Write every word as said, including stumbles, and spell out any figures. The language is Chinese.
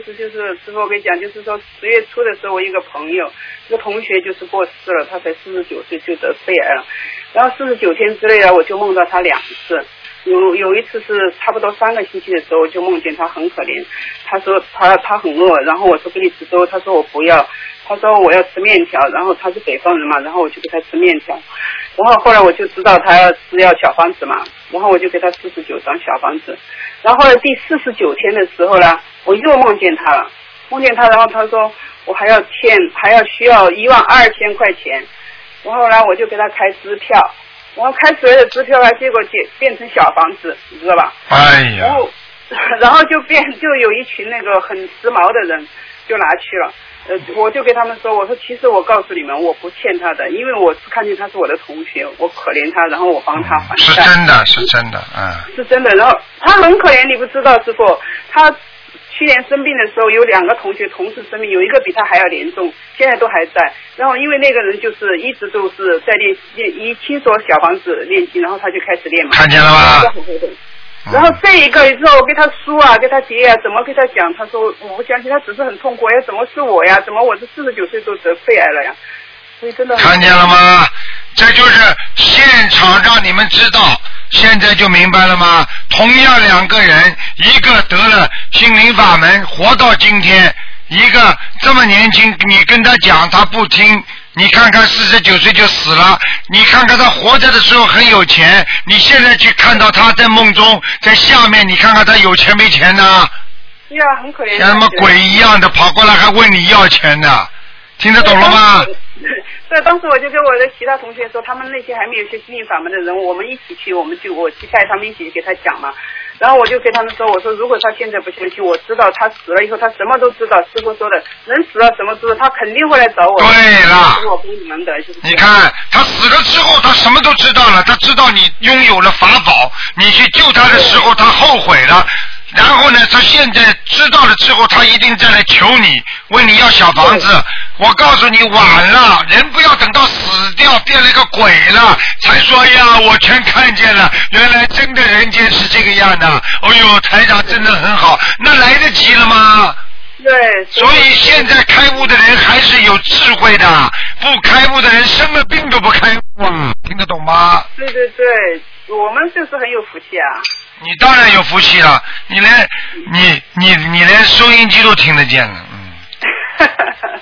就是就是师傅我跟你讲，就是说十月初的时候，我一个朋友，一个同学就是过世了，他才四十九岁就得肺癌了，然后四十九天之内呢，我就梦到他两次。有有一次是差不多三个星期的时候，我就梦见他很可怜，他说他他很饿，然后我说给你吃粥，他说我不要，他说我要吃面条，然后他是北方人嘛，然后我就给他吃面条，然后后来我就知道他是要小房子嘛，然后我就给他四十九张小房子，然后后来第四十九天的时候呢，我又梦见他了，梦见他，然后他说我还要欠还要需要一万二千块钱，然后呢我就给他开支票。然后开出来的支票啊，结果变变成小房子，你知道吧？ 哎呀！ 然后，然后就变就有一群那个很时髦的人就拿去了。呃，我就给他们说，我说其实我告诉你们，我不欠他的，因为我是看见他是我的同学，我可怜他，然后我帮他还债。 是真的，是真的，嗯。 是真的，然后他很可怜，你不知道师傅，他。去年生病的时候，有两个同学同时生病，有一个比他还要严重，现在都还在。然后因为那个人就是一直都是在练练，一听说小房子练经，然后他就开始练嘛。 看见了吗？ 然后这一个之后我给他叔啊，给他爹啊，怎么给他讲？他说我不相信，他只是很痛苦呀，怎么是我呀？怎么我是四十九岁都得肺癌了呀？所以真的看见了吗？这就是现场让你们知道。现在就明白了吗？同样两个人，一个得了心灵法门，活到今天，一个这么年轻，你跟他讲他不听，你看看四十九岁就死了，你看看他活着的时候很有钱，你现在去看到他在梦中在下面，你看看他有钱没钱呢？ 对啊，很可怜， 像什么鬼一样的跑过来还问你要钱呢，听得懂了吗？ 对，当时我就跟我的其他同学说，他们那些还没有学心灵法门的人，我们一起去，我们就我去带他们一起给他讲嘛。然后我就跟他们说，我说如果他现在不相信，我知道他死了以后他什么都知道，师傅说的人死了什么知道，他肯定会来找我。 对了， 我帮你们的，就是。 你看他死了之后，他什么都知道了，他知道你拥有了法宝，你去救他的时候他后悔了。然后呢，他现在知道了之后，他一定再来求你，问你要小房子。我告诉你，晚了，人不要等到死掉变了个鬼了，才说呀，我全看见了，原来真的人间是这个样的。哎呦，台长真的很好，那来得及了吗？ 对。 所以现在开悟的人还是有智慧的，不开悟的人生了病都不开悟啊，听得懂吗？ 对对对，我们就是很有福气啊。 你当然有福气了，你连你你你连收音机都听得见了，嗯。